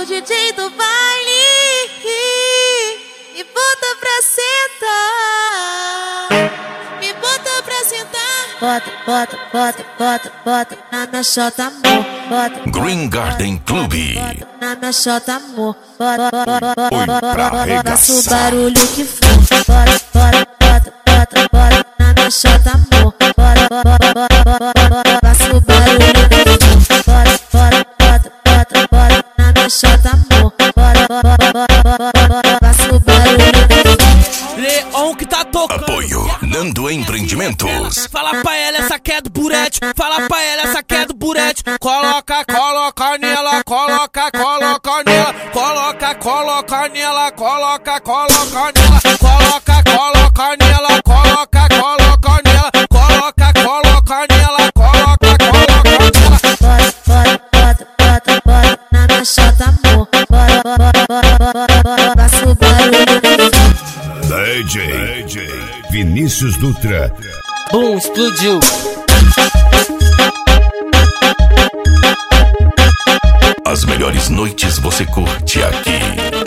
o DJ do baile me bota pra sentar, me bota pra sentar. Bota, bota, bota, bota, bota na minha chota, amor. Bota, Green Garden Clube. bota na minha chota, amor. Bota, bota, Oi pra bota, arregaçar. faça o barulho que for. Bota, bota, bota, bota, bota na minha chota, amor. Bota, bota, bota, bota, faça o barulho que for. Bota, bota, bota, bota, bota na minha chota, amor. Bota, bota, bota, bota, faça o barulho que for. Leon que tá tocando. Apoio Nando Empreendimentos. Fala pra ela, essa que é do burete. Fala pra ela, essa que é do burete. Coloca, coloca nela, coloca, coloca nela. Coloca, coloca nela, coloca, coloca nela. Coloca, coloca nela, coloca, coloca nela. Coloca, coloca nela, coloca, coloca nela. Bota, bota, bota, bota, bota na minha chota, amor. Bota, bota, bota, bota, bota, faça o barulho que for. DJ Vinícius Dutra. Bum, explodiu. As melhores noites você curte aqui.